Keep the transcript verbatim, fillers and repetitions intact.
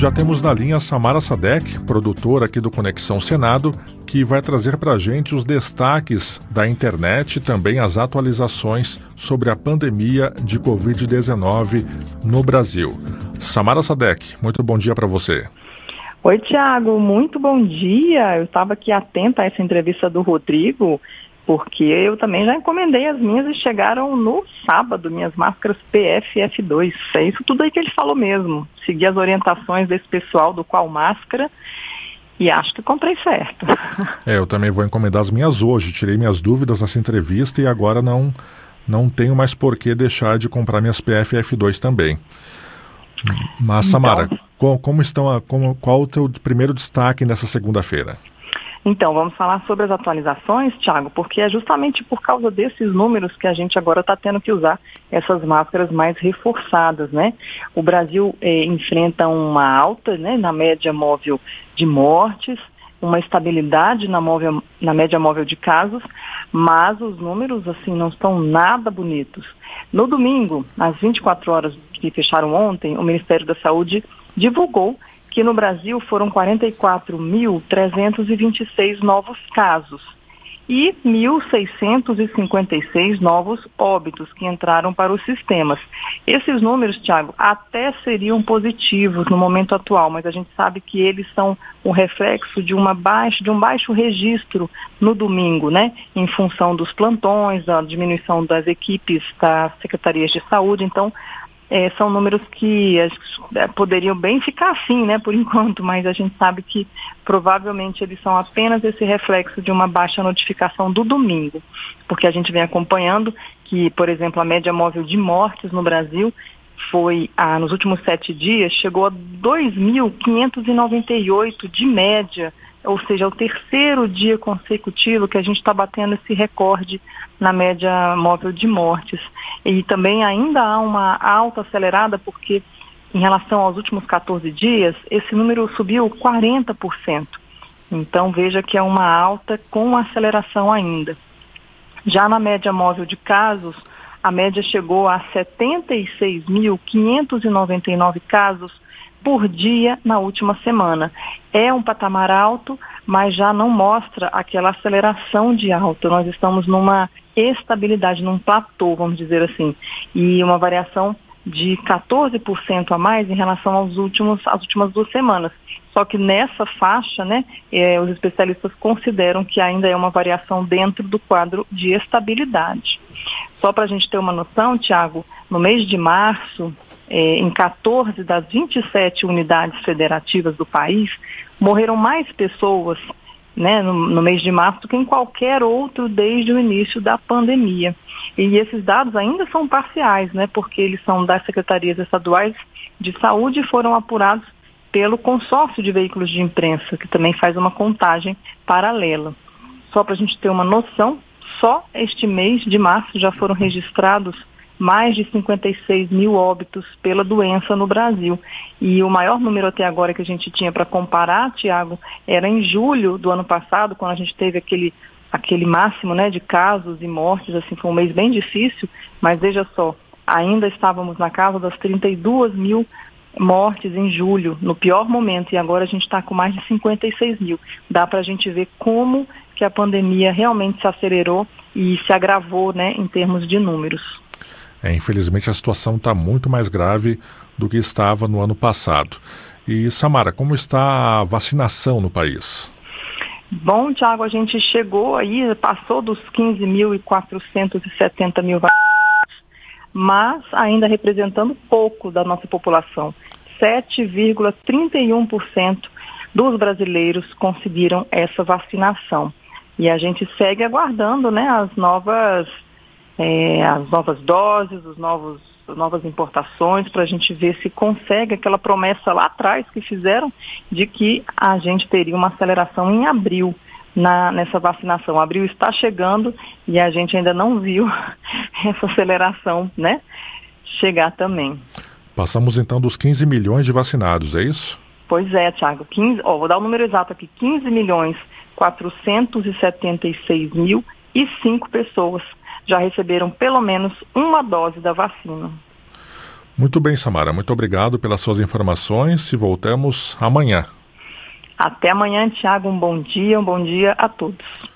já temos na linha a Samara Sadek, produtora aqui do Conexão Senado, que vai trazer para a gente os destaques da internet e também as atualizações sobre a pandemia de covid dezenove no Brasil. Samara Sadek, muito bom dia para você. Oi, Tiago, muito bom dia. Eu estava aqui atenta a essa entrevista do Rodrigo, porque eu também já encomendei as minhas e chegaram no sábado, minhas máscaras P F F dois. É isso tudo aí que ele falou mesmo. Segui as orientações desse pessoal do Qual Máscara e acho que comprei certo. É, eu também vou encomendar as minhas hoje. Tirei minhas dúvidas nessa entrevista e agora não, não tenho mais por que deixar de comprar minhas P F F dois também. Mas, Samara, então, qual, como estão a, como, qual o teu primeiro destaque nessa segunda-feira? Então, vamos falar sobre as atualizações, Tiago, porque é justamente por causa desses números que a gente agora está tendo que usar essas máscaras mais reforçadas, né? O Brasil eh, enfrenta uma alta, né, na média móvel de mortes, uma estabilidade na, móvel, na média móvel de casos, mas os números, assim, não estão nada bonitos. No domingo, às vinte e quatro horas que fecharam ontem, o Ministério da Saúde divulgou que no Brasil foram quarenta e quatro mil trezentos e vinte e seis novos casos e mil seiscentos e cinquenta e seis novos óbitos que entraram para os sistemas. Esses números, Tiago, até seriam positivos no momento atual, mas a gente sabe que eles são um reflexo de, uma baixa, de um baixo registro no domingo, né? Em função dos plantões, da diminuição das equipes das secretarias de saúde. Então, É, são números que é, poderiam bem ficar assim, né, por enquanto, mas a gente sabe que provavelmente eles são apenas esse reflexo de uma baixa notificação do domingo, porque a gente vem acompanhando que, por exemplo, a média móvel de mortes no Brasil foi, ah, nos últimos sete dias, chegou a dois mil quinhentos e noventa e oito de média, ou seja, é o terceiro dia consecutivo que a gente está batendo esse recorde na média móvel de mortes. E também ainda há uma alta acelerada, porque em relação aos últimos quatorze dias, esse número subiu quarenta por cento. Então veja que é uma alta com aceleração ainda. Já na média móvel de casos, a média chegou a setenta e seis mil quinhentos e noventa e nove casos por dia na última semana. É um patamar alto, mas já não mostra aquela aceleração de alta. Nós estamos numa estabilidade, num platô, vamos dizer assim, e uma variação de quatorze por cento a mais em relação aos últimos, às últimas duas semanas. Só que nessa faixa, né, eh, os especialistas consideram que ainda é uma variação dentro do quadro de estabilidade. Só para a gente ter uma noção, Tiago, no mês de março, eh, em quatorze das vinte e sete unidades federativas do país, morreram mais pessoas, né, no, no mês de março do que em qualquer outro desde o início da pandemia. E esses dados ainda são parciais, né, porque eles são das secretarias estaduais de saúde e foram apurados pelo consórcio de veículos de imprensa, que também faz uma contagem paralela. Só para a gente ter uma noção, só este mês de março já foram registrados mais de cinquenta e seis mil óbitos pela doença no Brasil. E o maior número até agora que a gente tinha para comparar, Tiago, era em julho do ano passado, quando a gente teve aquele, aquele máximo, né, de casos e mortes. Assim, foi um mês bem difícil, mas veja só, ainda estávamos na casa das trinta e duas mil mortes em julho, no pior momento, e agora a gente está com mais de cinquenta e seis mil. Dá para a gente ver como que a pandemia realmente se acelerou e se agravou, né, em termos de números. É, infelizmente a situação está muito mais grave do que estava no ano passado. E, Samara, como está a vacinação no país? Bom, Tiago, a gente chegou aí, passou dos quinze mil e quatrocentos e setenta mil vacinados, mas ainda representando pouco da nossa população. sete vírgula trinta e um por cento dos brasileiros conseguiram essa vacinação. E a gente segue aguardando, né, as novas... É, as novas doses, os novos, as novas importações, para a gente ver se consegue aquela promessa lá atrás que fizeram de que a gente teria uma aceleração em abril na, nessa vacinação. Abril está chegando e a gente ainda não viu essa aceleração, né, chegar também. Passamos então dos quinze milhões de vacinados, é isso? Pois é, Tiago. Ó, vou dar o número exato aqui, quinze milhões quatrocentos e setenta e seis mil e cinco pessoas já receberam pelo menos uma dose da vacina. Muito bem, Samara. Muito obrigado pelas suas informações e voltamos amanhã. Até amanhã, Tiago. Um bom dia, um bom dia a todos.